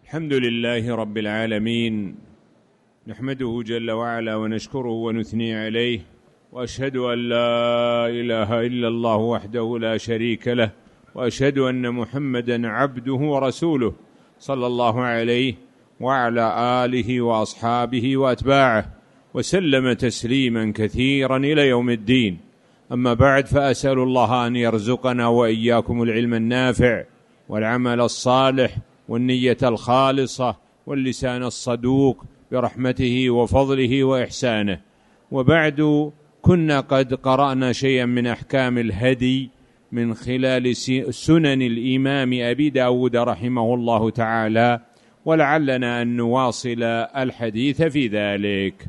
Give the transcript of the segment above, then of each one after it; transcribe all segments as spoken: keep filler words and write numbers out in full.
الحمد لله رب العالمين، نحمده جل وعلا ونشكره ونثني عليه، وأشهد أن لا إله إلا الله وحده لا شريك له، وأشهد أن محمدا عبده ورسوله صلى الله عليه وعلى آله وأصحابه وأتباعه وسلم تسليما كثيرا إلى يوم الدين. أما بعد، فأسأل الله أن يرزقنا وإياكم العلم النافع والعمل الصالح والنية الخالصة واللسان الصدوق برحمته وفضله وإحسانه. وبعد، كنا قد قرأنا شيئا من أحكام الهدي من خلال سنن الإمام أبي داود رحمه الله تعالى، ولعلنا أن نواصل الحديث في ذلك.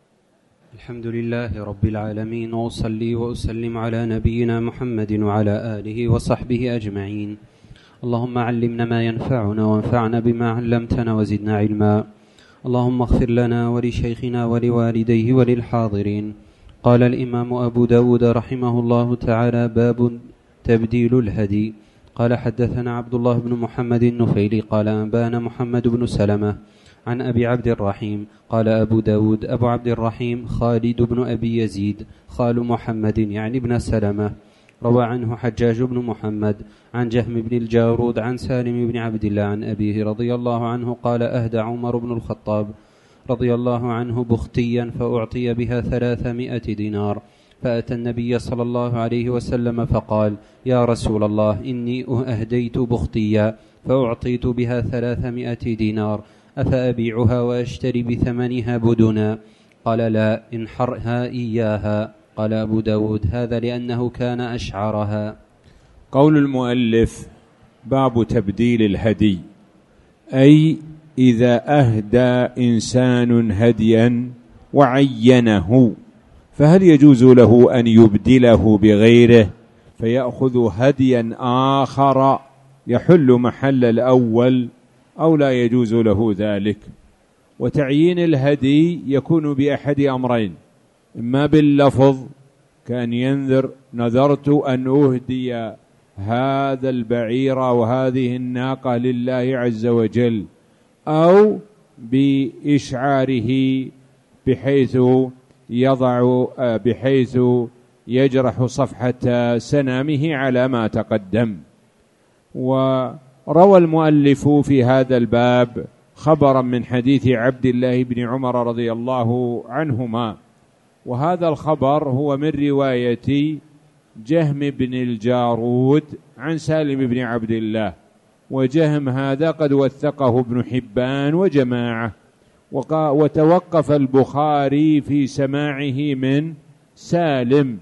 الحمد لله رب العالمين، وأصلي وأسلم على نبينا محمد وعلى آله وصحبه أجمعين. اللهم علمنا ما ينفعنا وانفعنا بما علمتنا وزدنا علما. اللهم اغفر لنا ولشيخنا ولوالديه وللحاضرين. قال الإمام أبو داود رحمه الله تعالى: باب تبديل الهدي. قال: حدثنا عبد الله بن محمد النفيلي قال: أنبانا محمد بن سلمة عن أبي عبد الرحيم. قال أبو داود: أبو عبد الرحيم خالد بن أبي يزيد خال محمد يعني ابن سلمة. روى عنه حجاج بن محمد عن جهم بن الجارود عن سالم بن عبد الله عن أبيه رضي الله عنه قال: أهدى عمر بن الخطاب رضي الله عنه بختيا فأعطي بها ثلاثمائة دينار، فأتى النبي صلى الله عليه وسلم فقال: يا رسول الله، إني أهديت بختيا فأعطيت بها ثلاثمائة دينار، أفأبيعها وأشتري بثمنها بدنا؟ قال: لا، انحرها إياها. قال أبو داود: هذا لأنه كان أشعرها. قول المؤلف: باب تبديل الهدي، أي إذا أهدى إنسان هديا وعينه، فهل يجوز له أن يبدله بغيره فيأخذ هديا آخر يحل محل الأول، أو لا يجوز له ذلك؟ وتعيين الهدي يكون بأحد أمرين: إما باللفظ كان ينذر: نذرت أن أهدي هذا البعير وهذه الناقة لله عز وجل، أو بإشعاره بحيث يضع بحيث يجرح صفحة سنامه على ما تقدم. وروى المؤلف في هذا الباب خبرا من حديث عبد الله بن عمر رضي الله عنهما، وهذا الخبر هو من رواية جهم بن الجارود عن سالم بن عبد الله، وجهم هذا قد وثقه ابن حبان وجماعة، وتوقف البخاري في سماعه من سالم،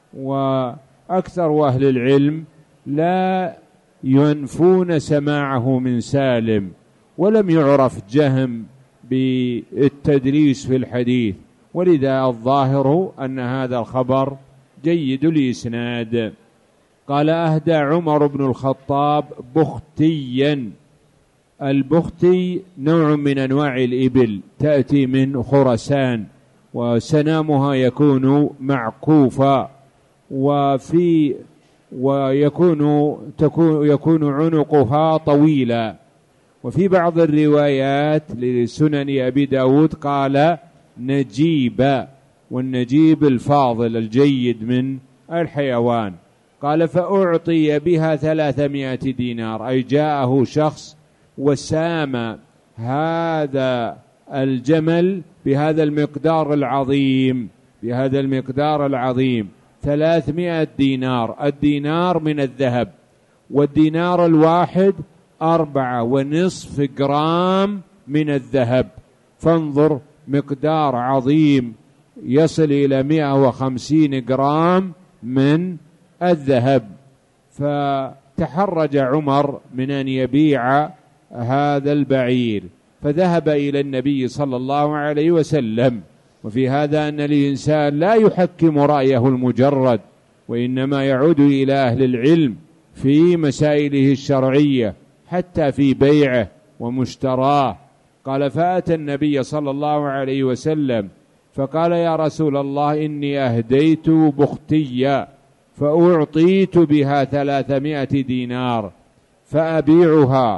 وأكثر أهل العلم لا ينفون سماعه من سالم، ولم يعرف جهم بالتدليس في الحديث، ولذا الظاهر أن هذا الخبر جيد الإسناد. قال: أهدى عمر بن الخطاب بختيا. البختي نوع من أنواع الإبل، تأتي من خرسان، وسنامها يكون معكوفا، وفي ويكون تكون يكون عنقها طويلا. وفي بعض الروايات لسنن أبي داود قال نجيبا، والنجيب الفاضل الجيد من الحيوان. قال: فأعطي بها ثلاثمائة دينار، أي جاءه شخص وسام هذا الجمل بهذا المقدار العظيم بهذا المقدار العظيم ثلاثمائة دينار. الدينار من الذهب، والدينار الواحد أربعة ونصف جرام من الذهب، فانظر، مقدار عظيم يصل إلى مئة وخمسين جرام من الذهب. فتحرج عمر من أن يبيع هذا البعير، فذهب إلى النبي صلى الله عليه وسلم. وفي هذا أن الإنسان لا يحكم رأيه المجرد، وإنما يعود إلى أهل العلم في مسائله الشرعية حتى في بيعه ومشتراه. قال: فأتى النبي صلى الله عليه وسلم فقال: يا رسول الله، إني أهديت بختيا فأعطيت بها ثلاثمائة دينار، فأبيعها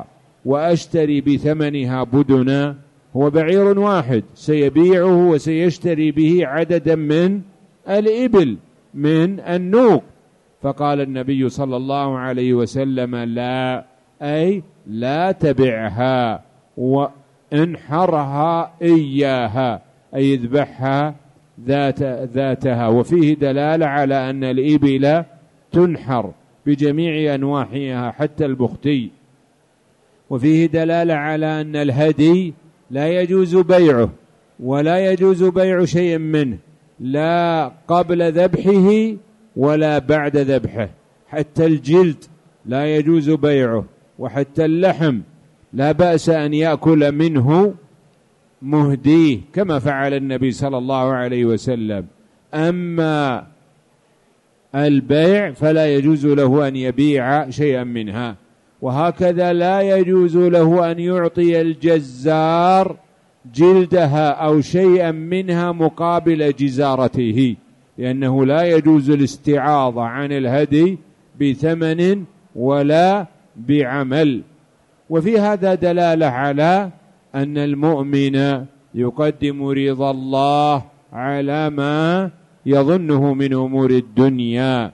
وأشتري بثمنها بدنا، هو بعير واحد سيبيعه وسيشتري به عددا من الإبل من النوق. فقال النبي صلى الله عليه وسلم لا، أي لا تبعها وانحرها إياها، أي اذبحها ذات ذاتها. وفيه دلالة على أن الإبل تنحر بجميع أنواعها حتى البختي. وفيه دلالة على أن الهدي لا يجوز بيعه ولا يجوز بيع شيء منه، لا قبل ذبحه ولا بعد ذبحه. حتى الجلد لا يجوز بيعه، وحتى اللحم لا بأس أن يأكل منه مهديه كما فعل النبي صلى الله عليه وسلم. أما البيع فلا يجوز له أن يبيع شيئا منها. وهكذا لا يجوز له أن يعطي الجزار جلدها أو شيئا منها مقابل جزارته، لأنه لا يجوز الاستعاضة عن الهدي بثمن ولا بعمل. وفي هذا دلالة على أن المؤمن يقدم رضا الله على ما يظنه من أمور الدنيا،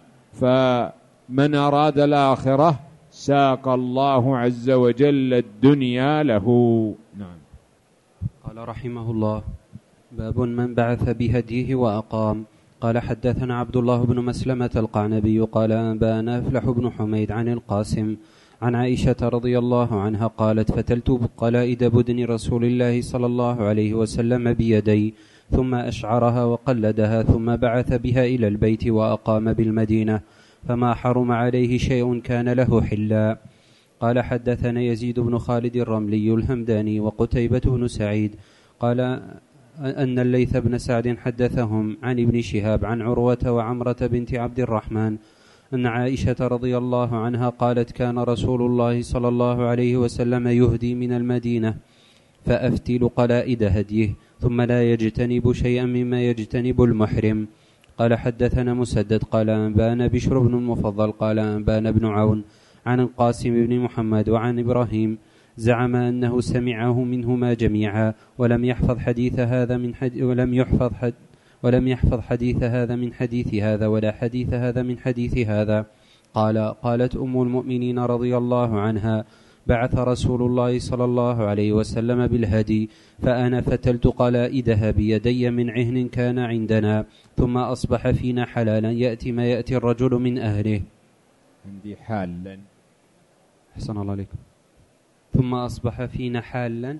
فمن أراد الآخرة ساق الله عز وجل الدنيا له. نعم. قال رحمه الله: باب من بعث بهديه وأقام. قال حدثنا عبد الله بن مسلمة القعنبي قال أنبانا أفلح بن حميد عن القاسم عن عائشة رضي الله عنها قالت: فتلت قلائد بدن رسول الله صلى الله عليه وسلم بيدي، ثم أشعرها وقلدها، ثم بعث بها إلى البيت وأقام بالمدينة، فما حرم عليه شيء كان له حلا. قال حدثنا يزيد بن خالد الرملي الهمداني وقتيبة بن سعيد قال أن الليث بن سعد حدثهم عن ابن شهاب عن عروة وعمرة بنت عبد الرحمن أن عائشة رضي الله عنها قالت: كان رسول الله صلى الله عليه وسلم يهدي من المدينة فأفتل قلائد هديه، ثم لا يجتنب شيئا مما يجتنب المحرم. قال حدثنا مسدد قال أنبانا بشر بن المفضل قال أنبانا بن عون عن القاسم بن محمد وعن إبراهيم زعم أنه سمعه منهما جميعا، ولم يحفظ حديث هذا من حديث ولم يحفظ حد ولم يحفظ حديث هذا من حديث هذا ولا حديث هذا من حديث هذا. قال: قالت أم المؤمنين رضي الله عنها: بعث رسول الله صلى الله عليه وسلم بالهدي، فأنا فتلت قلائدها بيدي من عهن كان عندنا، ثم أصبح فينا حلالا يأتي ما يأتي الرجل من أهله. عندي حالا. أحسن الله عليكم. ثم أصبح فينا حالا.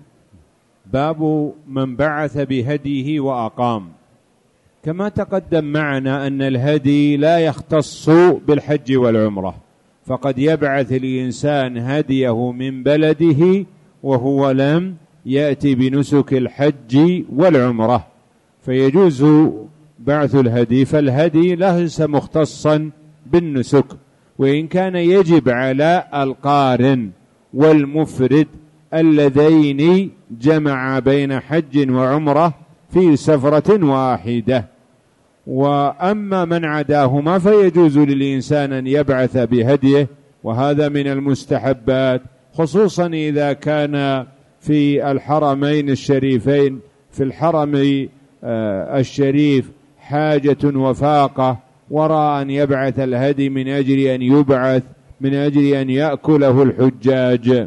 باب من بعث بهديه وأقام. كما تقدم معنا أن الهدي لا يختص بالحج والعمرة، فقد يبعث الإنسان هديه من بلده وهو لم يأتي بنسك الحج والعمرة، فيجوز بعث الهدي. فالهدي ليس مختصا بالنسك، وإن كان يجب على القارن والمفرد اللذين جمع بين حج وعمرة في سفرة واحدة. وأما من عداهما فيجوز للإنسان أن يبعث بهديه، وهذا من المستحبات، خصوصا إذا كان في الحرمين الشريفين، في الحرم الشريف حاجة وفاقة وراء أن يبعث الهدي من أجل أن يبعث من أجل أن يأكله الحجاج.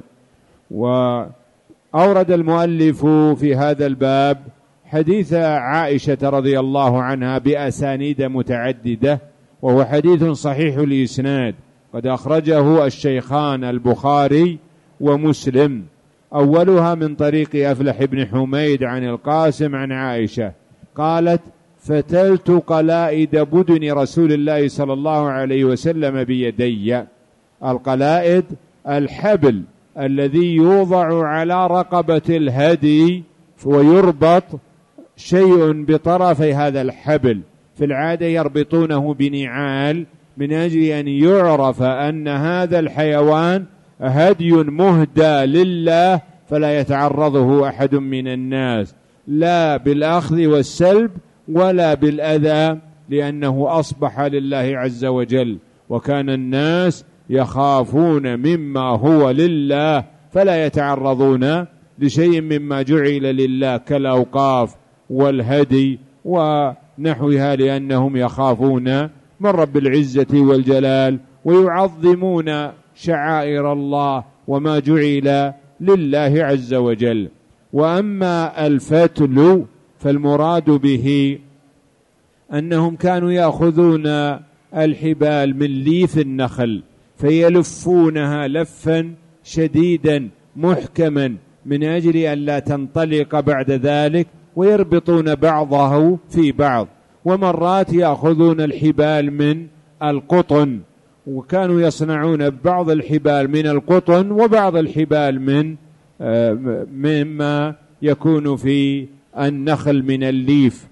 وأورد المؤلف في هذا الباب حديث عائشة رضي الله عنها بأسانيد متعددة، وهو حديث صحيح الإسناد، قد أخرجه الشيخان البخاري ومسلم. أولها من طريق أفلح بن حميد عن القاسم عن عائشة قالت: فتلت قلائد بدن رسول الله صلى الله عليه وسلم بيدي. القلائد الحبل الذي يوضع على رقبة الهدي ويربط شيء بطرفي هذا الحبل، في العادة يربطونه بنعال من أجل أن يعرف أن هذا الحيوان هدي مهدى لله، فلا يتعرضه أحد من الناس لا بالأخذ والسلب ولا بالأذى، لأنه أصبح لله عز وجل. وكان الناس يخافون مما هو لله، فلا يتعرضون لشيء مما جعل لله كالأوقاف والهدي ونحوها، لأنهم يخافون من رب العزة والجلال ويعظمون شعائر الله وما جعل لله عز وجل. وأما الفتل فالمراد به أنهم كانوا يأخذون الحبال من ليف النخل فيلفونها لفا شديدا محكما من أجل أن لا تنطلق بعد ذلك، ويربطون بعضه في بعض. ومرات يأخذون الحبال من القطن، وكانوا يصنعون بعض الحبال من القطن وبعض الحبال من مما يكون في النخل من الليف.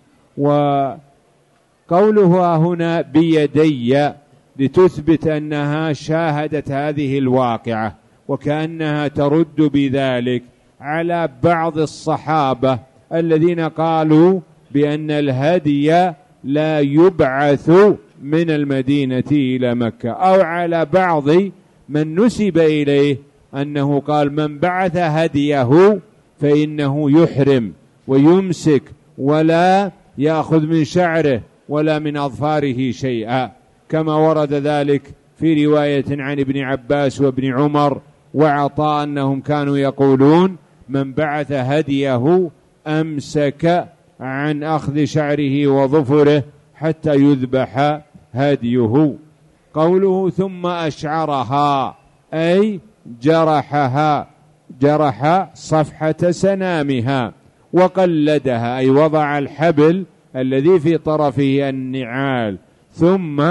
وقولها هنا بيدي لتثبت أنها شاهدت هذه الواقعة، وكأنها ترد بذلك على بعض الصحابة الذين قالوا بأن الهدي لا يبعث من المدينة إلى مكة، أو على بعض من نسب إليه أنه قال من بعث هديه فإنه يحرم ويمسك ولا يأخذ من شعره ولا من أظفاره شيئا، كما ورد ذلك في رواية عن ابن عباس وابن عمر وعطاء أنهم كانوا يقولون من بعث هديه أمسك عن أخذ شعره وظفره حتى يذبح هديه. قوله ثم أشعرها أي جرحها، جرح صفحة سنامها، وقلدها أي وضع الحبل الذي في طرفه النعال، ثم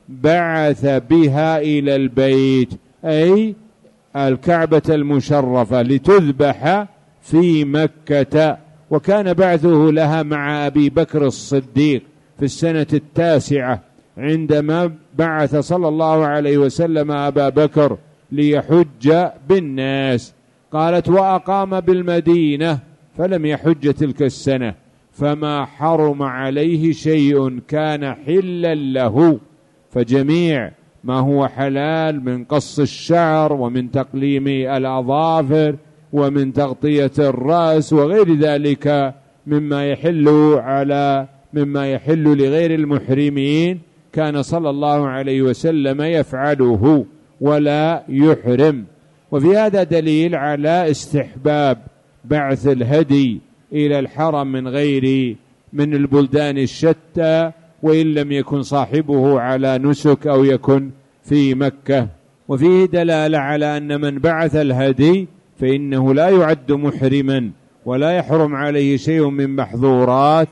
بعث بها إلى البيت أي الكعبة المشرفة لتذبح في مكة. وكان بعثه لها مع أبي بكر الصديق في السنة التاسعة عندما بعث صلى الله عليه وسلم أبا بكر ليحج بالناس. قالت وأقام بالمدينة فلم يحج تلك السنة، فما حرم عليه شيء كان حلا له، فجميع ما هو حلال من قص الشعر ومن تقليم الأظافر ومن تغطية الرأس وغير ذلك مما يحل على مما يحل لغير المحرمين كان صلى الله عليه وسلم يفعله ولا يحرم. وفي هذا دليل على استحباب بعث الهدي إلى الحرم من غير من البلدان الشتى، وإن لم يكن صاحبه على نسك أو يكن في مكة. وفيه دلالة على أن من بعث الهدي فإنه لا يعد محرما ولا يحرم عليه شيء من محظورات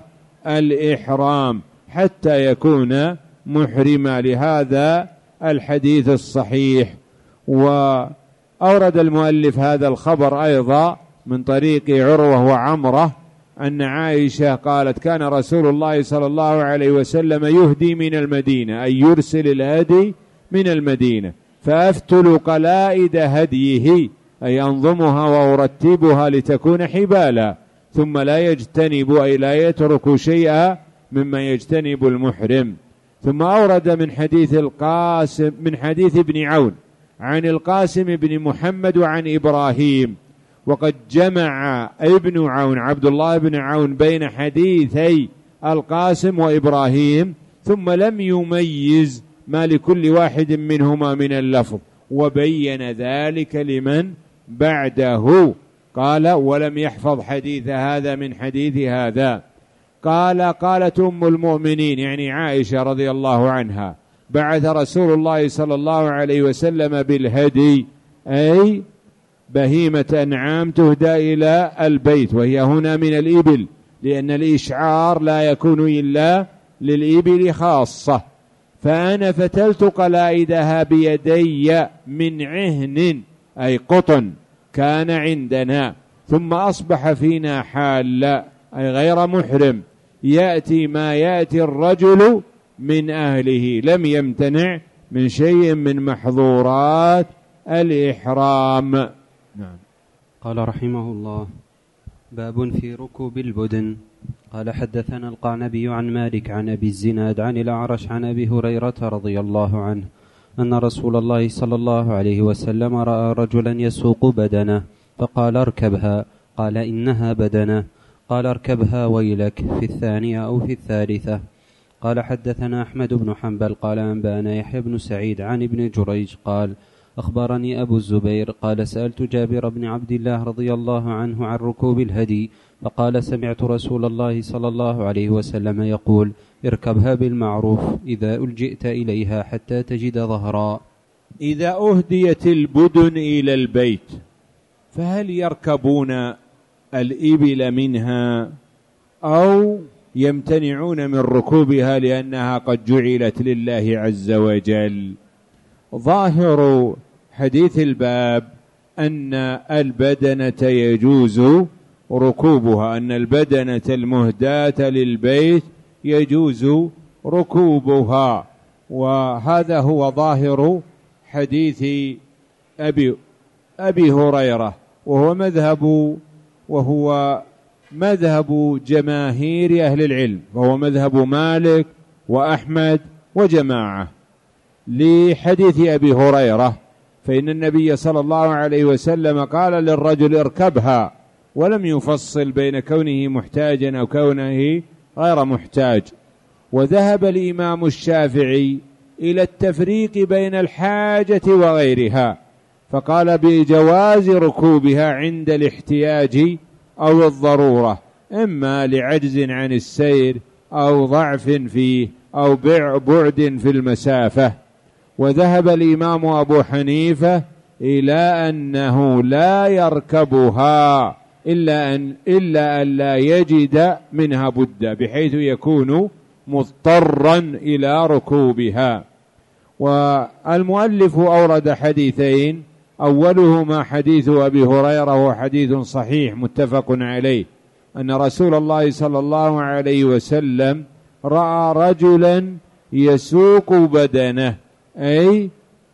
الإحرام حتى يكون محرما، لهذا الحديث الصحيح. وأورد المؤلف هذا الخبر أيضا من طريق عروة وعمرة أن عائشة قالت كان رسول الله صلى الله عليه وسلم يهدي من المدينة، أي يرسل الهدي من المدينة، فأفتل قلائد هديه أي أنظمها وأرتبها لتكون حبالا، ثم لا يجتنب أي لا يترك شيئا مما يجتنب المحرم. ثم أورد من حديث القاسم من حديث ابن عون عن القاسم بن محمد وعن إبراهيم، وقد جمع ابن عون عبد الله بن عون بين حديثي القاسم وإبراهيم، ثم لم يميز ما لكل واحد منهما من اللفظ، وبين ذلك لمن بعده. قال ولم يحفظ حديث هذا من حديث هذا. قال قالت أم المؤمنين يعني عائشة رضي الله عنها بعث رسول الله صلى الله عليه وسلم بالهدي أي بهيمة أنعام تهدى إلى البيت، وهي هنا من الإبل، لأن الإشعار لا يكون إلا للإبل خاصة. فأنا فتلت قلائدها بيدي من عهن أي قطن كان عندنا، ثم أصبح فينا حال أي غير محرم، يأتي ما يأتي الرجل من أهله، لم يمتنع من شيء من محظورات الإحرام. نعم. قال رحمه الله باب في ركوب البدن. قال حدثنا القعنبي عن مالك عن أبي الزناد عن الأعرج عن أبي هريرة رضي الله عنه أن رسول الله صلى الله عليه وسلم رأى رجلا يسوق بدنه فقال اركبها، قال إنها بدنه، قال اركبها ويلك، في الثانية أو في الثالثة. قال حدثنا أحمد بن حنبل قال أنبأنا يحيى بن سعيد عن ابن جريج قال أخبرني أبو الزبير قال سألت جابر بن عبد الله رضي الله عنه عن ركوب الهدي فقال سمعت رسول الله صلى الله عليه وسلم يقول اركبها بالمعروف إذا ألجئت إليها حتى تجد ظهرا. إذا أهديت البدن إلى البيت فهل يركبون الإبل منها أو يمتنعون من ركوبها لأنها قد جعلت لله عز وجل؟ ظاهر حديث الباب أن البدنة يجوز ركوبها، أن البدنة المهداة للبيت يجوز ركوبها، وهذا هو ظاهر حديث أبي, أبي هريرة، وهو مذهب وهو مذهب جماهير أهل العلم، وهو مذهب مالك وأحمد وجماعة لحديث أبي هريرة، فإن النبي صلى الله عليه وسلم قال للرجل اركبها، ولم يفصل بين كونه محتاجا أو كونه غير محتاج. وذهب الإمام الشافعي إلى التفريق بين الحاجة وغيرها، فقال بجواز ركوبها عند الاحتياج أو الضرورة، إما لعجز عن السير أو ضعف فيه أو بعد في المسافة. وذهب الإمام أبو حنيفة إلى أنه لا يركبها إلا أن, إلا أن لا يجد منها بدا، بحيث يكون مضطرا إلى ركوبها. والمؤلف أورد حديثين، أولهما حديث أبي هريرة وهو حديث صحيح متفق عليه، أن رسول الله صلى الله عليه وسلم رأى رجلا يسوق بدنه، أي,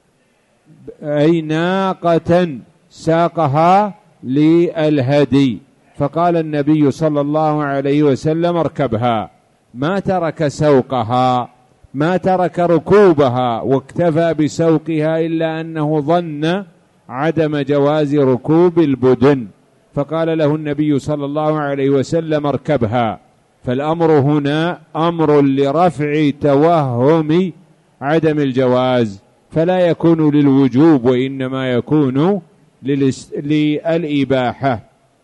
أي ناقة ساقها للهدي، فقال النبي صلى الله عليه وسلم اركبها، ما ترك سوقها، ما ترك ركوبها، واكتفى بسوقها، إلا أنه ظن عدم جواز ركوب البدن، فقال له النبي صلى الله عليه وسلم اركبها. فالأمر هنا أمر لرفع توهم عدم الجواز، فلا يكون للوجوب، وإنما يكون للإباحة.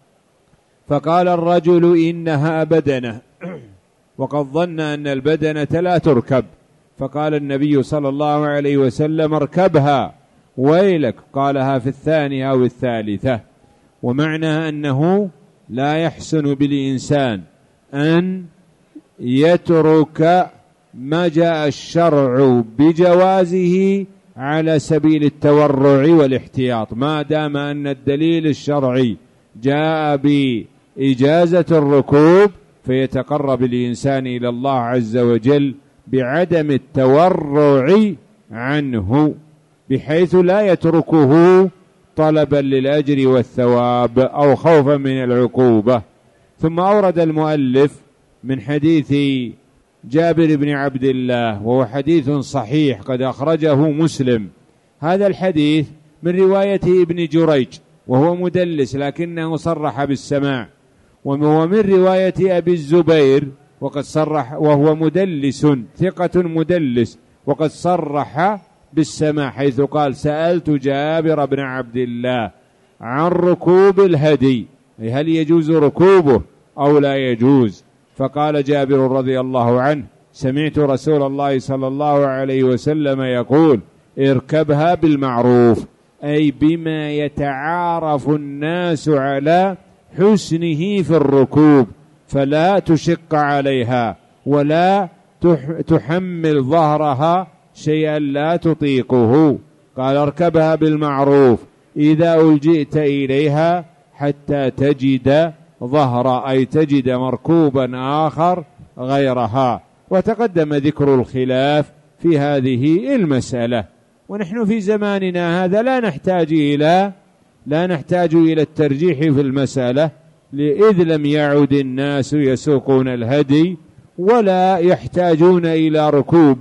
فقال الرجل إنها بدنة، وقد ظن أن البدنة لا تركب، فقال النبي صلى الله عليه وسلم اركبها ويلك، قالها في الثانية أو الثالثة. ومعنى أنه لا يحسن بالإنسان أن يترك ما جاء الشرع بجوازه على سبيل التورع والاحتياط، ما دام أن الدليل الشرعي جاء بإجازة الركوب، فيتقرب الإنسان إلى الله عز وجل بعدم التورع عنه، بحيث لا يتركه طلبا للأجر والثواب أو خوفا من العقوبة. ثم أورد المؤلف من حديث جابر بن عبد الله، وهو حديث صحيح قد أخرجه مسلم. هذا الحديث من رواية ابن جريج، وهو مدلس لكنه صرح بالسماع، ومن رواية أبي الزبير وقد صرح، وهو مدلس ثقة مدلس، وقد صرح بالسماع، حيث قال سألت جابر بن عبد الله عن ركوب الهدي، هل يجوز ركوبه أو لا يجوز؟ فقال جابر رضي الله عنه سمعت رسول الله صلى الله عليه وسلم يقول اركبها بالمعروف، أي بما يتعارف الناس على حسنه في الركوب، فلا تشق عليها ولا تحمل ظهرها شيئا لا تطيقه. قال اركبها بالمعروف إذا ألجئت إليها حتى تجد ظهر، أي تجد مركوبا آخر غيرها. وتقدم ذكر الخلاف في هذه المسألة، ونحن في زماننا هذا لا نحتاج إلى لا نحتاج إلى الترجيح في المسألة، إذ لم يعد الناس يسوقون الهدي ولا يحتاجون إلى ركوبه،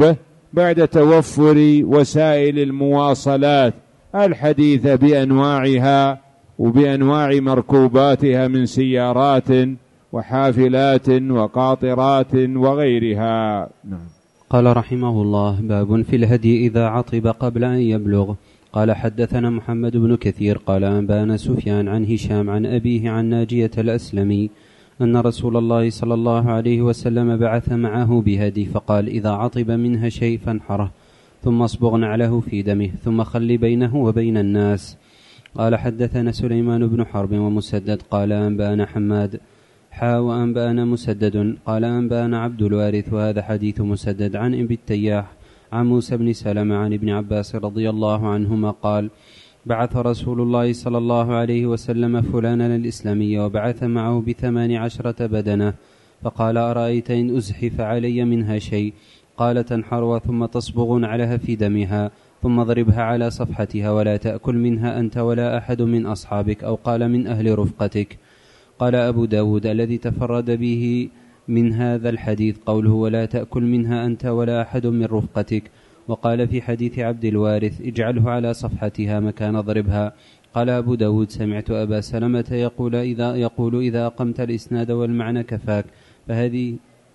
بعد توفر وسائل المواصلات الحديثة بأنواعها وبأنواع مركوباتها من سيارات وحافلات وقاطرات وغيرها. نعم. قال رحمه الله: باب في الهدي إذا عطب قبل أن يبلغ. قال حدثنا محمد بن كثير قال أنبانا سفيان عن هشام عن أبيه عن ناجية الأسلمي أن رسول الله صلى الله عليه وسلم بعث معه بهدي فقال: إذا عطب منها شيء فانحره ثم اصبغ نعله في دمه ثم خل بينه وبين الناس. قال حدثنا سليمان بن حرب ومسدد قال أنبانا حماد حا وأنبانا مسدد قال أنبانا عبد الوارث. وهذا حديث مسدد عن ابن التياح عن موسى بن سلمة عن ابن عباس رضي الله عنهما قال: بعث رسول الله صلى الله عليه وسلم فلانا الإسلامي وبعث معه بثمان عشرة بدنة فقال: أرأيت إن أزحف علي منها شيء؟ قال: تنحر ثم تصبغ نعلها في دمها ثم اضربها على صفحتها ولا تأكل منها أنت ولا أحد من أصحابك، أو قال من أهل رفقتك. قال أبو داود: الذي تفرد به من هذا الحديث قوله ولا تأكل منها أنت ولا أحد من رفقتك. وقال في حديث عبد الوارث: اجعله على صفحتها مكان ضربها. قال أبو داود: سمعت أبا سلمة يقول إذا, يقول إذا أقمت الإسناد والمعنى كفاك. فهذه.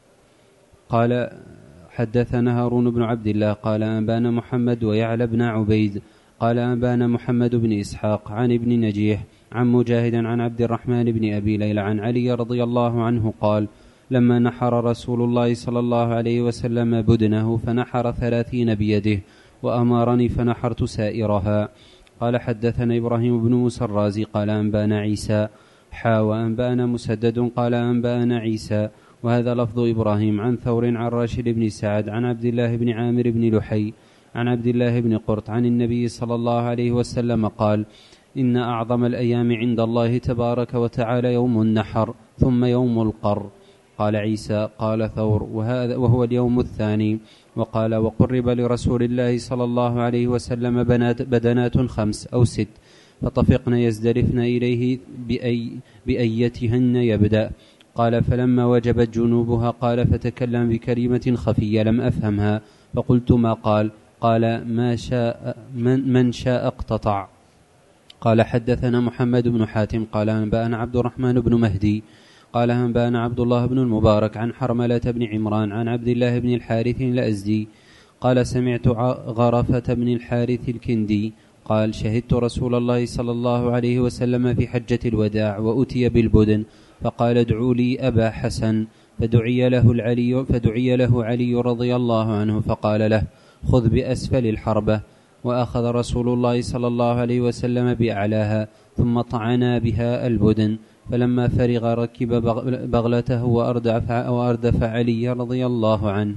قال حدثنا هارون بن عبد الله قال أنبانا محمد ويعلى بن عبيد قال أنبانا محمد بن إسحاق عن ابن نجيح عن مجاهد عن عبد الرحمن بن أبي ليلى عن علي رضي الله عنه قال: لما نحر رسول الله صلى الله عليه وسلم بدنه فنحر ثلاثين بيده وأمرني فنحرت سائرها. قال حدثنا إبراهيم بن موسى الرازي قال أنبانا عيسى حا وأنبانا مسدد قال أنبانا عيسى. وهذا لفظ إبراهيم عن ثور عن راشد بن سعد عن عبد الله بن عامر بن لحي عن عبد الله بن قرط عن النبي صلى الله عليه وسلم قال: إن أعظم الأيام عند الله تبارك وتعالى يوم النحر ثم يوم القر. قال عيسى قال ثور: وهذا وهو اليوم الثاني. وقال: وقرب لرسول الله صلى الله عليه وسلم بنات بدنات خمس أو ست فطفقن يزدرفن إليه بأي بأيتهن يبدأ. قال: فلما وجبت جنوبها قال: فتكلم بكلمة خفية لم أفهمها فقلت: ما قال؟ قال: ما شاء من, من شاء اقتطع. قال حدثنا محمد بن حاتم قال أنبأنا عبد الرحمن بن مهدي قال أنبأنا عبد الله بن المبارك عن حرملة بن عمران عن عبد الله بن الحارث الأزدي قال: سمعت غرفة بن الحارث الكندي قال: شهدت رسول الله صلى الله عليه وسلم في حجة الوداع وأتي بالبدن فقال: ادعوا لي أبا حسن. فدعي له العلي فدعي له علي رضي الله عنه فقال له: خذ بأسفل الحربة. وأخذ رسول الله صلى الله عليه وسلم بأعلاها ثم طعنا بها البدن. فلما فرغ ركب بغلته وأردف, وأردف علي رضي الله عنه.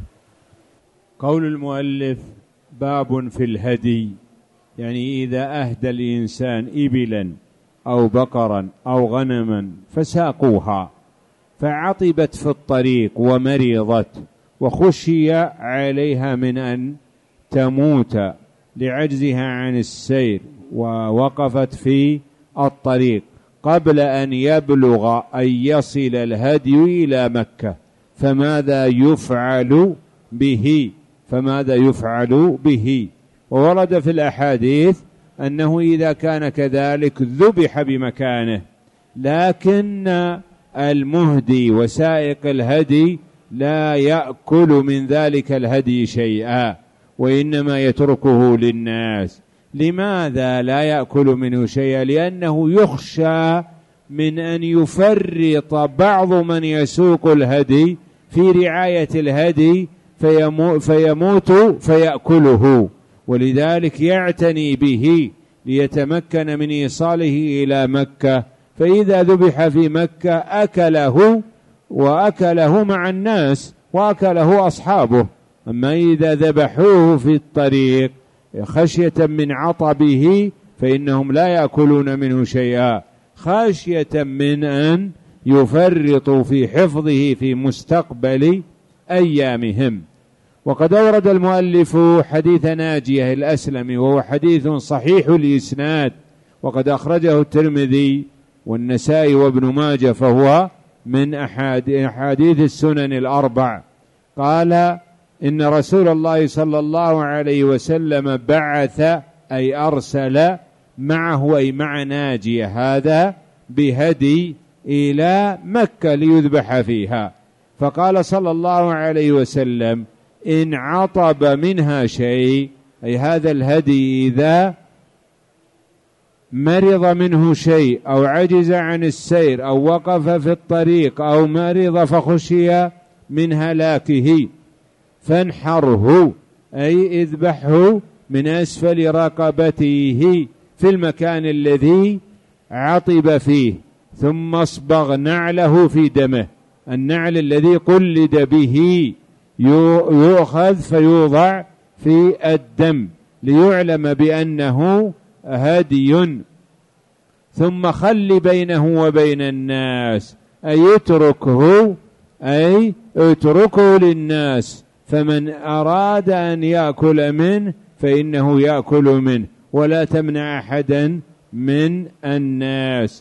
قول المؤلف: باب في الهدي، يعني إذا أهدى الإنسان إبلا أو بقرا أو غنما فساقوها فعطبت في الطريق ومرضت وخشي عليها من أن تموت لعجزها عن السير ووقفت في الطريق قبل أن يبلغ أن يصل الهدي إلى مكة، فماذا يفعل به فماذا يفعل به وورد في الأحاديث أنه إذا كان كذلك ذبح بمكانه، لكن المهدي وسائق الهدي لا يأكل من ذلك الهدي شيئا وإنما يتركه للناس. لماذا لا يأكل منه شيئا؟ لأنه يخشى من أن يفرط بعض من يسوق الهدي في رعاية الهدي فيموت فيأكله، ولذلك يعتني به ليتمكن من إيصاله إلى مكة، فإذا ذبح في مكة أكله وأكله مع الناس وأكله أصحابه. أما إذا ذبحوه في الطريق خشية من عطبه فإنهم لا يأكلون منه شيئا، خشية من أن يفرطوا في حفظه في مستقبل أيامهم. وقد أورد المؤلف حديث ناجية الأسلمي وهو حديث صحيح الإسناد، وقد أخرجه الترمذي والنسائي وابن ماجه، فهو من أحاديث السنن الأربع. قال: إن رسول الله صلى الله عليه وسلم بعث أي أرسل معه أي مع ناجية هذا بهدي إلى مكة ليذبح فيها، فقال صلى الله عليه وسلم إن عطب منها شيء، أي هذا الهدي إذا مرض منه شيء أو عجز عن السير أو وقف في الطريق أو مرض فخشي من هلاكه فانحره، أي اذبحه من أسفل رقبته في المكان الذي عطب فيه، ثم اصبغ نعله في دمه، النعل الذي قلد به يؤخذ فيوضع في الدم ليعلم بأنه هدي، ثم خل بينه وبين الناس، أي اتركه أي اتركه للناس، فمن أراد أن يأكل منه فإنه يأكل منه، ولا تمنع أحدا من الناس.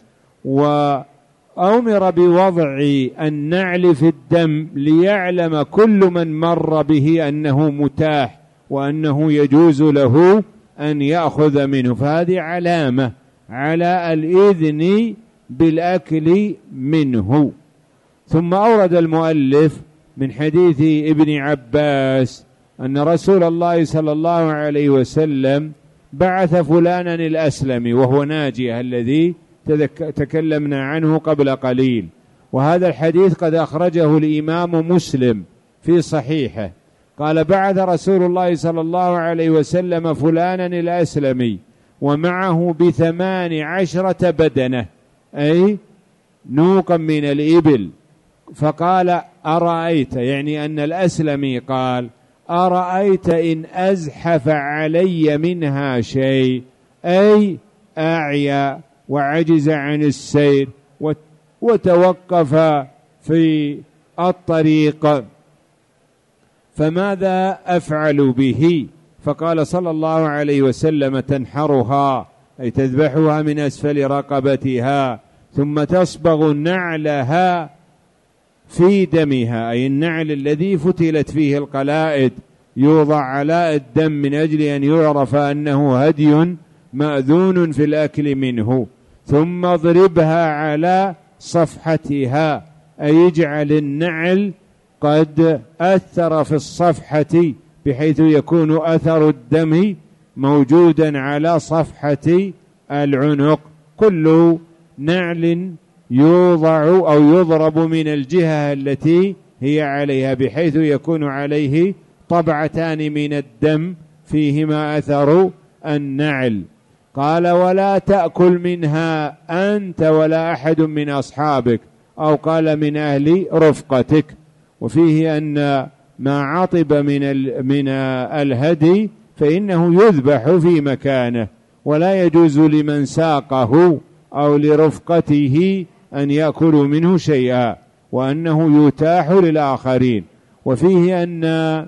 وأمر بوضع النعل في الدم ليعلم كل من مر به أنه متاح وأنه يجوز له أن يأخذ منه، فهذه علامة على الإذن بالأكل منه. ثم أورد المؤلف من حديث ابن عباس أن رسول الله صلى الله عليه وسلم بعث فلانا الأسلمي وهو ناجية الذي تكلمنا عنه قبل قليل، وهذا الحديث قد أخرجه الإمام مسلم في صحيحه، قال بعث رسول الله صلى الله عليه وسلم فلانا الأسلمي ومعه بثمان عشرة بدنة، أي نوقا من الإبل، فقال أرأيت، يعني أن الأسلمي قال أرأيت إن أزحف علي منها شيء، أي أعيا وعجز عن السير وتوقف في الطريق فماذا أفعل به؟ فقال صلى الله عليه وسلم تنحرها، أي تذبحها من أسفل رقبتها، ثم تصبغ نعلها في دمها، أي النعل الذي فتلت فيه القلائد يوضع على الدم من أجل أن يعرف أنه هدي مأذون في الأكل منه، ثم اضربها على صفحتها، أي يجعل النعل قد أثر في الصفحة بحيث يكون أثر الدم موجودا على صفحة العنق. كل نعل يوضع أو يضرب من الجهة التي هي عليها بحيث يكون عليه طبعتان من الدم فيهما أثر النعل. قال ولا تأكل منها أنت ولا أحد من أصحابك، أو قال من أهل رفقتك. وفيه أن ما عطب من من الهدي فإنه يذبح في مكانه، ولا يجوز لمن ساقه أو لرفقته أن يأكلوا منه شيئا، وأنه يتاح للآخرين. وفيه أن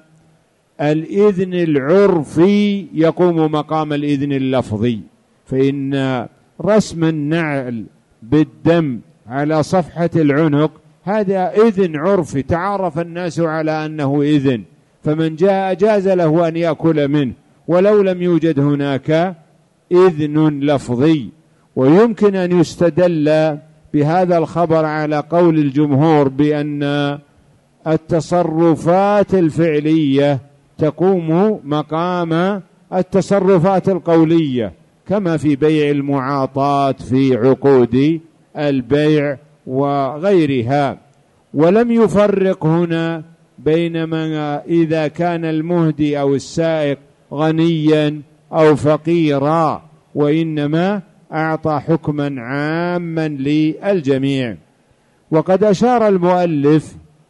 الإذن العرفي يقوم مقام الإذن اللفظي، فإن رسم النعل بالدم على صفحة العنق هذا إذن عرفي تعارف الناس على أنه إذن، فمن جاء جاز له أن يأكل منه ولو لم يوجد هناك إذن لفظي. ويمكن أن يستدل بهذا الخبر على قول الجمهور بأن التصرفات الفعلية تقوم مقام التصرفات القولية، كما في بيع المعاطات في عقود البيع وغيرها. ولم يفرق هنا بين من إذا كان المهدي أو السائق غنيا أو فقيرا، وإنما أعطى حكما عاما للجميع. وقد أشار المؤلف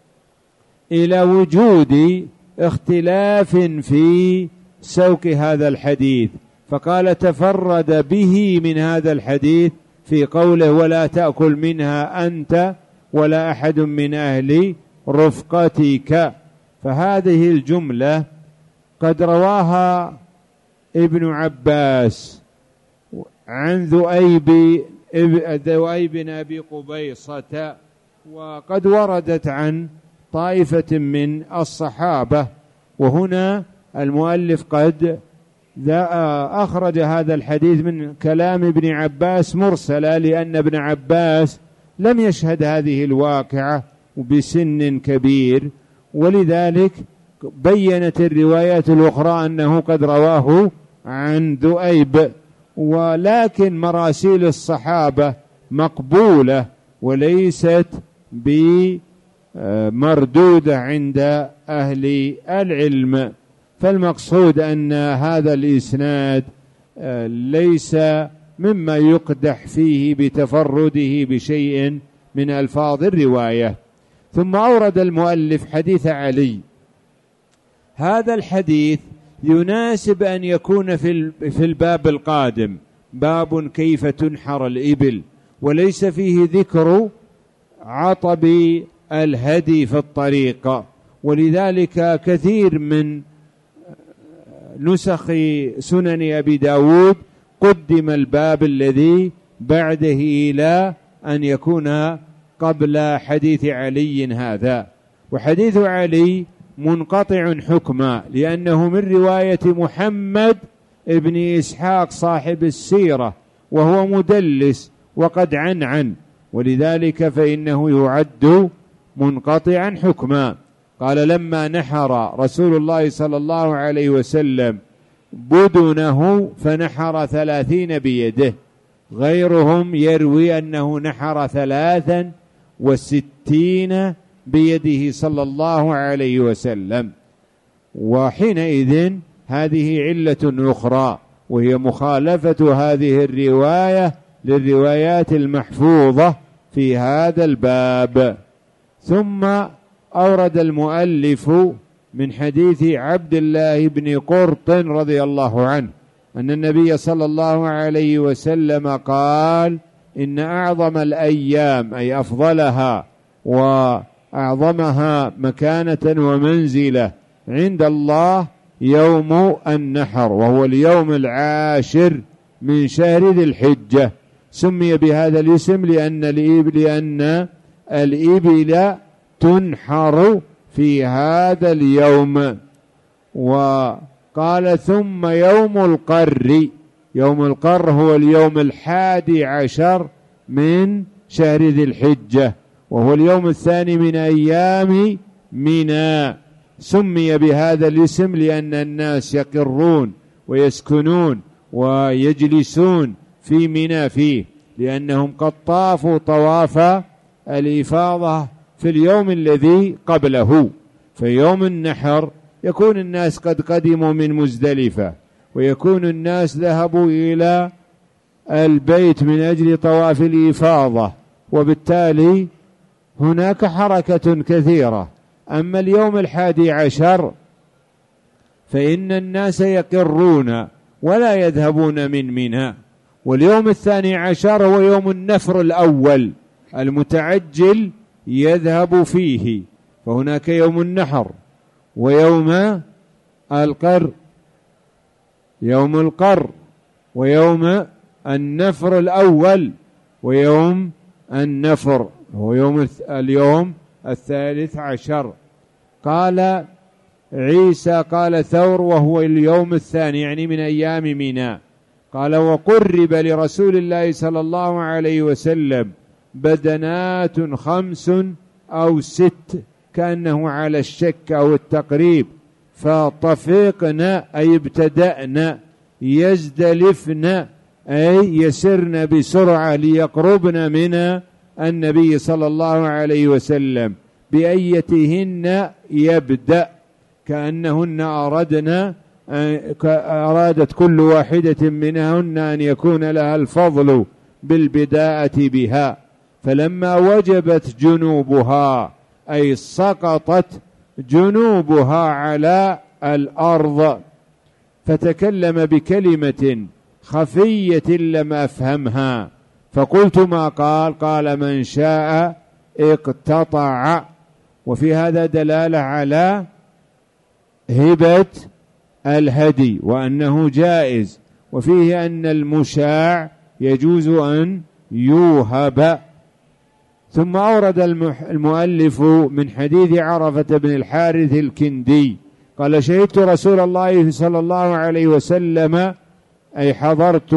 إلى وجود اختلاف في سوق هذا الحديث، فقال تفرد به من هذا الحديث في قوله ولا تأكل منها أنت ولا أحد من أهل رفقتك، فهذه الجملة قد رواها ابن عباس عن ذؤيب ذؤيب بن أبي قبيصة، وقد وردت عن طائفة من الصحابة، وهنا المؤلف قد أخرج هذا الحديث من كلام ابن عباس مرسلا، لأن ابن عباس لم يشهد هذه الواقعة بسن كبير، ولذلك بيّنت الروايات الأخرى أنه قد رواه عن ذؤيب. ولكن مراسيل الصحابة مقبولة وليست بمردودة عند أهل العلم، فالمقصود أن هذا الإسناد ليس مما يقدح فيه بتفرده بشيء من ألفاظ الرواية. ثم أورد المؤلف حديث علي. هذا الحديث يناسب أن يكون في الباب القادم، باب كيف تنحر الإبل، وليس فيه ذكر عطب الهدي في الطريق، ولذلك كثير من نسخ سنن أبي داود قدم الباب الذي بعده إلى أن يكون قبل حديث علي هذا. وحديث علي منقطع حكما، لأنه من رواية محمد ابن إسحاق صاحب السيرة، وهو مدلس وقد عنعن، ولذلك فإنه يعد منقطعا حكما. قال: لما نحر رسول الله صلى الله عليه وسلم بدنه فنحر ثلاثين بيده، غيرهم يروي أنه نحر ثلاثا وستين بيده صلى الله عليه وسلم. وحينئذ هذه علة أخرى، وهي مخالفة هذه الرواية للروايات المحفوظة في هذا الباب. ثم أورد المؤلف من حديث عبد الله بن قرط رضي الله عنه أن النبي صلى الله عليه وسلم قال: إن أعظم الأيام، أي أفضلها وأعظمها مكانة ومنزلة عند الله، يوم النحر، وهو اليوم العاشر من شهر ذي الحجة. سمي بهذا الاسم لأن الإبل لأن الإبل تنحر في هذا اليوم. وقال: ثم يوم القر. يوم القر هو اليوم الحادي عشر من شهر ذي الحجة، وهو اليوم الثاني من أيام منى. سمي بهذا الاسم لأن الناس يقرون ويسكنون ويجلسون في منى فيه، لأنهم قد طافوا طواف الإفاضة في اليوم الذي قبله. في يوم النحر يكون الناس قد قدموا من مزدلفة، ويكون الناس ذهبوا إلى البيت من أجل طواف الإفاضة، وبالتالي هناك حركة كثيرة. أما اليوم الحادي عشر فإن الناس يقرون ولا يذهبون من منى. واليوم الثاني عشر هو يوم النفر الأول المتعجل يذهب فيه، فهناك يوم النحر ويوم القر، يوم القر ويوم النفر الأول ويوم النفر هو يوم اليوم الثالث عشر. قال عيسى قال ثور وهو اليوم الثاني، يعني من أيام منى. قال: وقرب لرسول الله صلى الله عليه وسلم بدنات خمس أو ست، كأنه على الشك أو التقريب، فطفقنا أي ابتدأنا، يزدلفن أي يسرن بسرعة ليقربن من النبي صلى الله عليه وسلم، بأيتهن يبدأ، كأنهن أردنا أرادت كل واحدة منهن أن يكون لها الفضل بالبداءة بها. فلما وجبت جنوبها أي سقطت جنوبها على الأرض، فتكلم بكلمة خفية لم أفهمها، فقلت: ما قال؟ قال: من شاء اقتطع. وفي هذا دلالة على هبة الهدي وأنه جائز، وفيه أن المشاع يجوز أن يوهب. ثم أورد المؤلف من حديث عرفة بن الحارث الكندي قال شهدت رسول الله صلى الله عليه وسلم، أي حضرت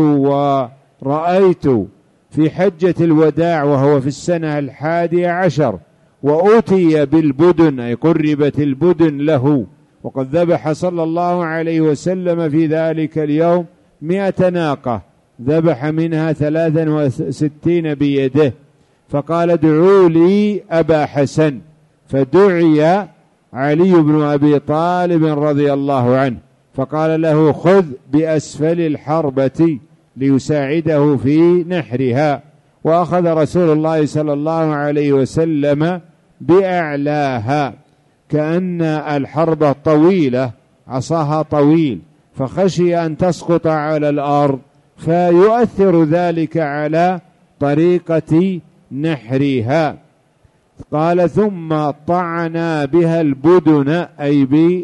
ورأيت في حجة الوداع وهو في السنة الحادية عشر، وأتي بالبدن، أي قربت البدن له، وقد ذبح صلى الله عليه وسلم في ذلك اليوم مئة ناقة، ذبح منها ثلاثا وستين بيده، فقال ادعوا لي أبا حسن، فدعي علي بن أبي طالب رضي الله عنه، فقال له خذ بأسفل الحربة ليساعده في نحرها، وأخذ رسول الله صلى الله عليه وسلم بأعلاها، كأن الحربة طويلة، عصاها طويل، فخشي أن تسقط على الأرض، فيؤثر ذلك على طريقة نحرها. قال ثم طعنا بها البدن، أي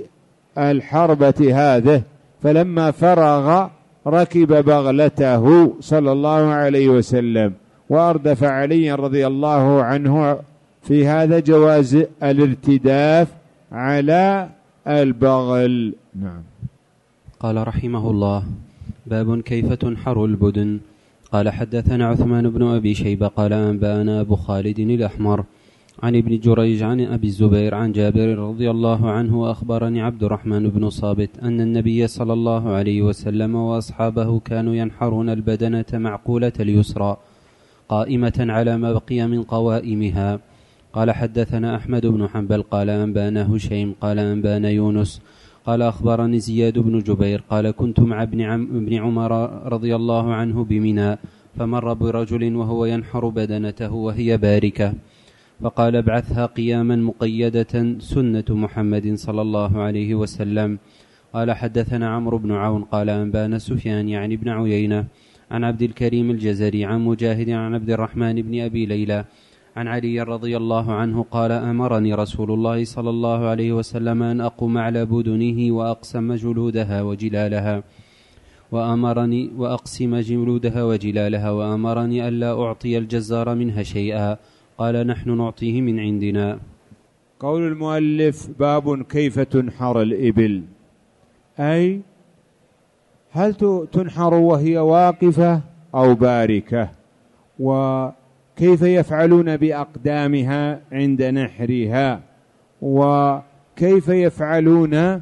بالحربة هذه، فلما فرغ ركب بغلته صلى الله عليه وسلم، وأردف علي رضي الله عنه في هذا جواز الارتداف على البغل. نعم. قال رحمه الله: باب كيف تنحر البدن. قال حدثنا عثمان بن أبي شيبة قال أنبأنا أبو خالد الأحمر عن ابن جريج عن أبي الزبير عن جابر رضي الله عنه، وأخبرني عبد الرحمن بن صابت أن النبي صلى الله عليه وسلم وأصحابه كانوا ينحرون البدنة معقولة اليسرى قائمة على ما بقي من قوائمها. قال حدثنا أحمد بن حنبل قال أنبأنا هشيم قال أنبأنا يونس قال أخبرني زياد بن جبير قال كنت مع ابن, عم ابن عمر رضي الله عنه بمنى، فمر برجل وهو ينحر بدنته وهي باركة، فقال ابعثها قياما مقيدة سنة محمد صلى الله عليه وسلم. قال حدثنا عمرو بن عون قال أنبأنا سفيان يعني ابن عيينة عن عبد الكريم الجزري عن مجاهد عن عبد الرحمن بن أبي ليلى عن علي رضي الله عنه قال أمرني رسول الله صلى الله عليه وسلم أن أقوم على بدنه وأقسم جلودها وجلالها وأمرني وأقسم جلودها وجلالها وأمرني ألا أعطي الجزار منها شيئا، قال نحن نعطيه من عندنا. قول المؤلف: باب كيف تنحر الإبل، أي هل تنحر وهي واقفة أو باركة، وكيف يفعلون بأقدامها عند نحرها، وكيف يفعلون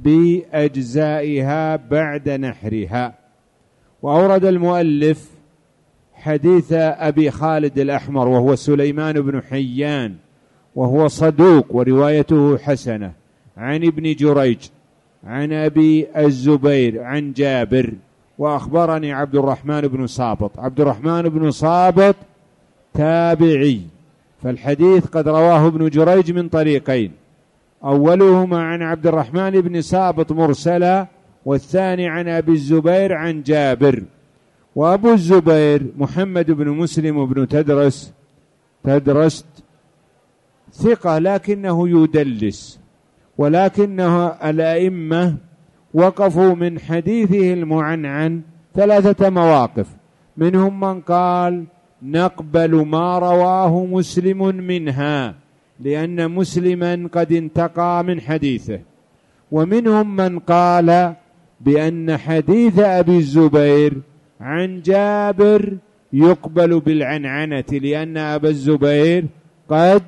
بأجزائها بعد نحرها. وأورد المؤلف حديث أبي خالد الأحمر وهو سليمان بن حيان، وهو صدوق وروايته حسنة، عن ابن جريج عن أبي الزبير عن جابر، وأخبرني عبد الرحمن بن صابط. عبد الرحمن بن صابط تابعي، فالحديث قد رواه ابن جريج من طريقين، أولهما عن عبد الرحمن بن صابط مرسلا، والثاني عن أبي الزبير عن جابر. وأبو الزبير محمد بن مسلم بن تدرس تدرست ثقة، لكنه يدلس، ولكنه الأئمة وقفوا من حديثه المعنعن ثلاثة مواقف، منهم من قال نقبل ما رواه مسلم منها لأن مسلما قد انتقى من حديثه، ومنهم من قال بأن حديث أبي الزبير عن جابر يقبل بالعنعنة لأن أبا الزبير قد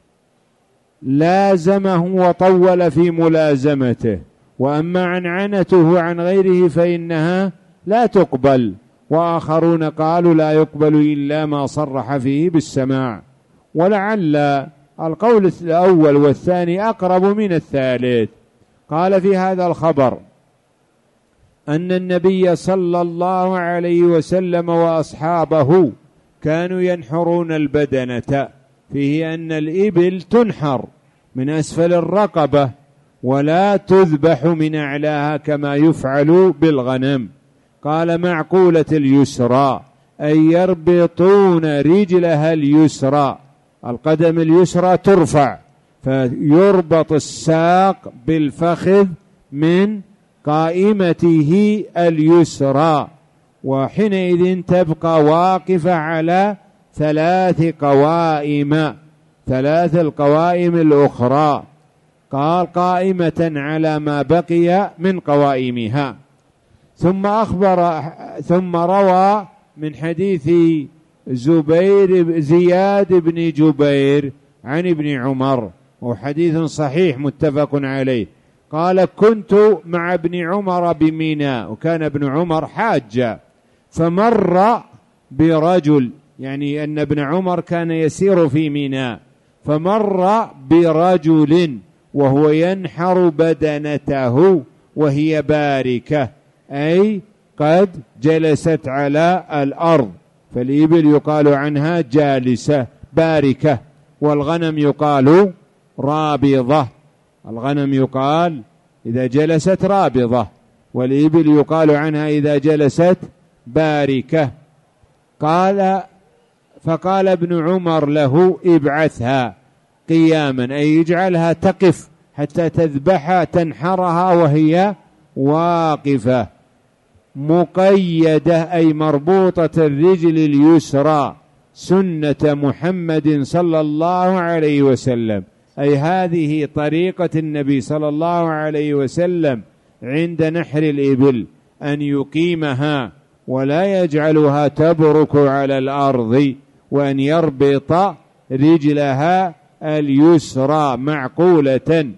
لازمه وطول في ملازمته، وأما عنعنته عن غيره فإنها لا تقبل. وآخرون قالوا لا يقبل إلا ما صرح فيه بالسماع، ولعل القول الأول والثاني أقرب من الثالث. قال في هذا الخبر أن النبي صلى الله عليه وسلم وأصحابه كانوا ينحرون البدنة، فيه أن الإبل تنحر من أسفل الرقبة ولا تذبح من أعلاها كما يفعل بالغنم. قال معقولة اليسرى، أي يربطون رجلها اليسرى، القدم اليسرى ترفع فيربط الساق بالفخذ من قائمته اليسرى، وحينئذ تبقى واقفة على ثلاث قوائم ثلاث القوائم الأخرى. قال قائمة على ما بقي من قوائمها. ثم أخبر ثم روى من حديث زبير زياد بن جبير عن ابن عمر، وحديث صحيح متفق عليه، قال كنت مع ابن عمر بميناء، وكان ابن عمر حاجا، فمر برجل، يعني أن ابن عمر كان يسير في ميناء، فمر برجل وهو ينحر بدنته وهي باركة، أي قد جلست على الأرض، فالإبل يقال عنها جالسة باركة، والغنم يقال رابضة، الغنم يقال إذا جلست رابضة، والإبل يقال عنها إذا جلست باركة. قال فقال ابن عمر له ابعثها قياما، أي اجعلها تقف حتى تذبحها تنحرها وهي واقفة، مقيدة أي مربوطة الرجل اليسرى، سنة محمد صلى الله عليه وسلم، أي هذه طريقة النبي صلى الله عليه وسلم عند نحر الإبل، أن يقيمها ولا يجعلها تبرك على الأرض، وأن يربط رجلها اليسرى معقولة.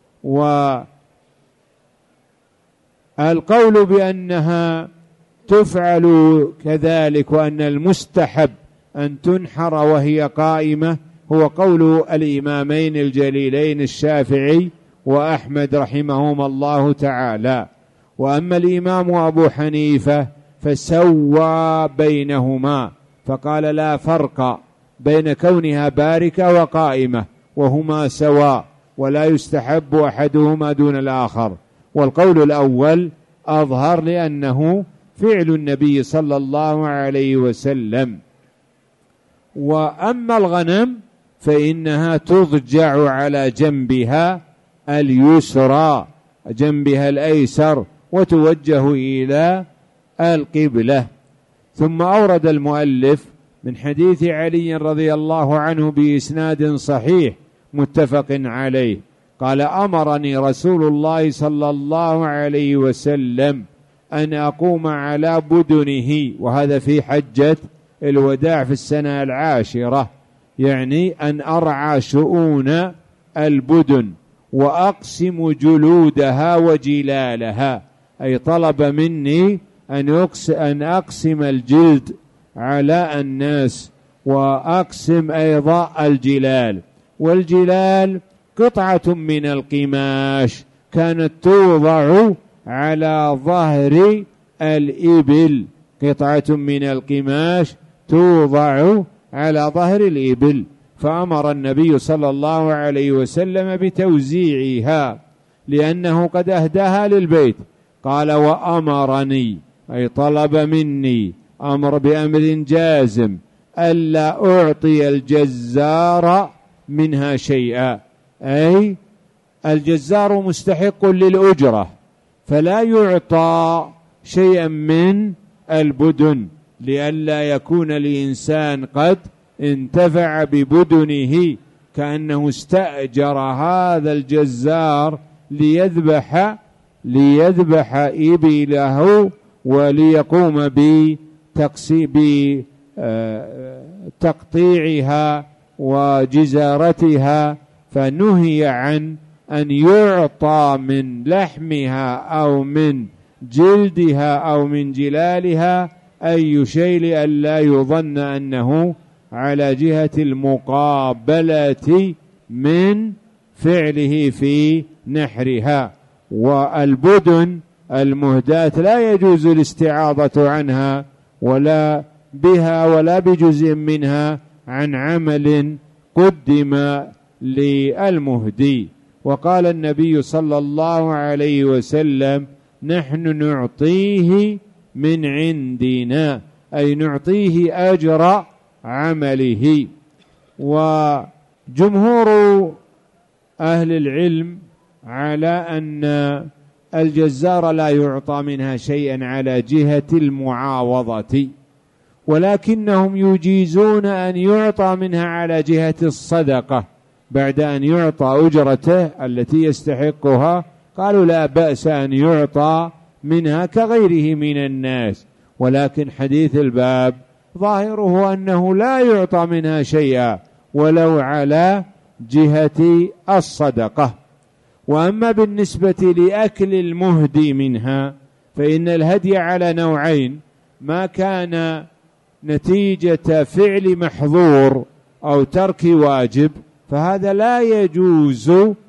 والقول بأنها تفعل كذلك وأن المستحب أن تنحر وهي قائمة هو قول الإمامين الجليلين الشافعي وأحمد رحمهما الله تعالى. وأما الإمام أبو حنيفة فسوى بينهما، فقال لا فرق بين كونها باركة وقائمة، وهما سواء، ولا يستحب أحدهما دون الآخر. والقول الأول أظهر لأنه فعل النبي صلى الله عليه وسلم. وأما الغنم فإنها تضجع على جنبها اليسرى، جنبها الأيسر، وتوجه إلى القبلة. ثم أورد المؤلف من حديث علي رضي الله عنه بإسناد صحيح متفق عليه، قال أمرني رسول الله صلى الله عليه وسلم أن أقوم على بدنه، وهذا في حجة الوداع في السنة العاشرة، يعني أن أرعى شؤون البدن وأقسم جلودها وجلالها، أي طلب مني أن أقسم الجلد على الناس، وأقسم أيضا الجلال. والجلال قطعة من القماش كانت توضع على ظهر الإبل، قطعة من القماش توضع على ظهر الإبل، فأمر النبي صلى الله عليه وسلم بتوزيعها لأنه قد أهداها للبيت. قال وأمرني، أي طلب مني أمر بأمر جازم ألا أعطي الجزار منها شيئا، أي الجزار مستحق للأجرة فلا يعطى شيئا من البدن، لئلا يكون الإنسان قد انتفع ببدنه، كأنه استأجر هذا الجزار ليذبح ليذبح إبله وليقوم بتقطيعها وجزارتها، فنهي عن أن يعطى من لحمها أو من جلدها أو من جلالها أي شيء لئلا يظن أنه على جهة المقابلة من فعله في نحرها. والبدن المهداة لا يجوز الاستعاضة عنها ولا بها ولا بجزء منها عن عمل قدم للمهدي. وقال النبي صلى الله عليه وسلم نحن نعطيه من عندنا، أي نعطيه أجر عمله. وجمهور أهل العلم على أن الجزار لا يعطى منها شيئا على جهة المعاوضة، ولكنهم يجيزون أن يعطى منها على جهة الصدقة بعد أن يعطى أجرته التي يستحقها، قالوا لا بأس أن يعطى منها كغيره من الناس، ولكن حديث الباب ظاهره أنه لا يعطى منها شيئا ولو على جهة الصدقة. وأما بالنسبة لأكل المهدي منها فإن الهدي على نوعين: ما كان نتيجة فعل محظور أو ترك واجب فهذا لا يجوز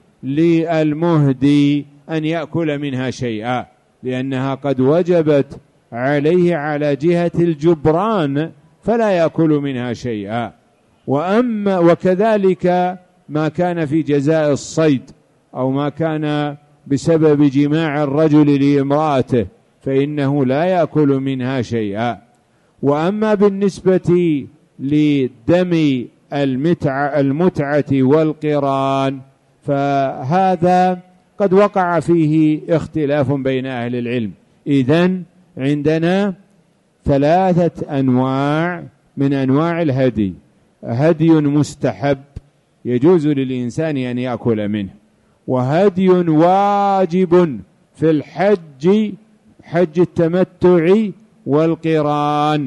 للمهدي أن يأكل منها شيئا، لأنها قد وجبت عليه على جهة الجبران فلا يأكل منها شيئا. وأما وكذلك ما كان في جزاء الصيد أو ما كان بسبب جماع الرجل لامرأته فإنه لا يأكل منها شيئا. وأما بالنسبة لدم المتعة, المتعة والقران فهذا قد وقع فيه اختلاف بين أهل العلم. إذن عندنا ثلاثة أنواع من أنواع الهدي: هدي مستحب يجوز للإنسان أن يأكل منه، وهدي واجب في الحج، حج التمتع والقران،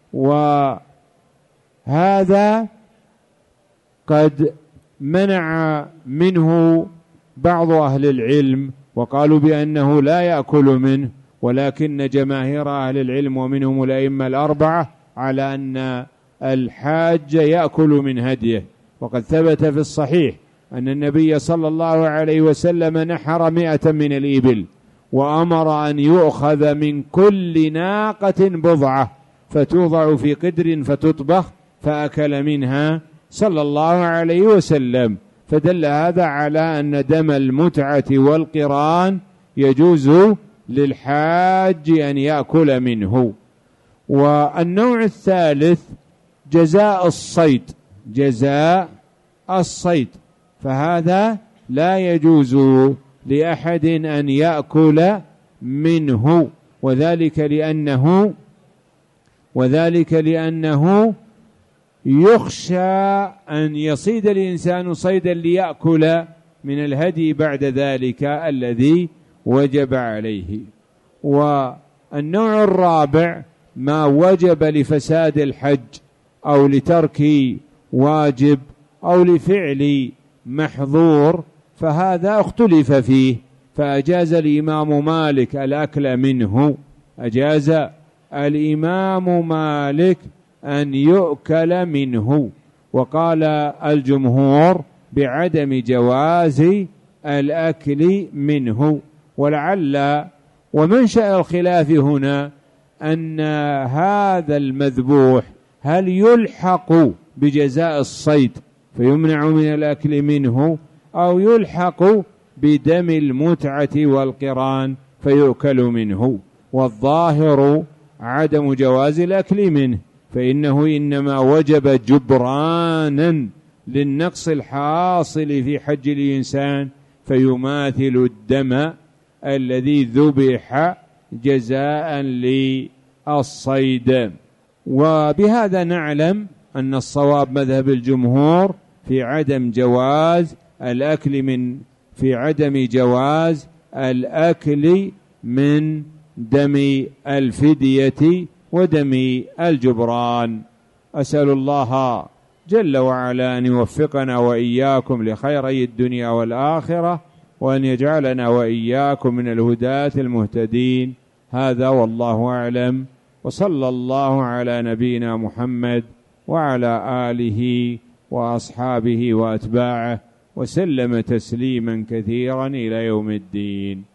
وهذا قد منع منه بعض أهل العلم وقالوا بأنه لا يأكل منه، ولكن جماهير أهل العلم ومنهم الأئمة الأربعة على أن الحاج يأكل من هديه. وقد ثبت في الصحيح أن النبي صلى الله عليه وسلم نحر مئة من الإبل وأمر أن يؤخذ من كل ناقة بضعة فتوضع في قدر فتطبخ، فأكل منها صلى الله عليه وسلم. فدل هذا على أن دم المتعة والقران يجوز للحاج أن يأكل منه. والنوع الثالث جزاء الصيد، جزاء الصيد فهذا لا يجوز لأحد أن يأكل منه، وذلك لأنه وذلك لأنه يخشى أن يصيد الإنسان صيدا ليأكل من الهدي بعد ذلك الذي وجب عليه. والنوع الرابع ما وجب لفساد الحج أو لترك واجب أو لفعل محظور، فهذا اختلف فيه، فأجاز الإمام مالك الأكل منه، أجاز الإمام مالك أن يؤكل منه، وقال الجمهور بعدم جواز الأكل منه. ولعل ومنشأ الخلاف هنا أن هذا المذبوح هل يلحق بجزاء الصيد فيمنع من الأكل منه، أو يلحق بدم المتعة والقران فيؤكل منه. والظاهر عدم جواز الأكل منه، فإنه إنما وجب جبرانا للنقص الحاصل في حج الإنسان، فيماثل الدم الذي ذبح جزاء للصيد. وبهذا نعلم أن الصواب مذهب الجمهور في عدم جواز الأكل من في عدم جواز الأكل من دم الفدية ودم الجبران. أسأل الله جل وعلا أن يوفقنا وإياكم لخيري الدنيا والآخرة، وأن يجعلنا وإياكم من الهداة المهتدين. هذا والله أعلم، وصلى الله على نبينا محمد وعلى آله وأصحابه وأتباعه وسلم تسليما كثيرا إلى يوم الدين.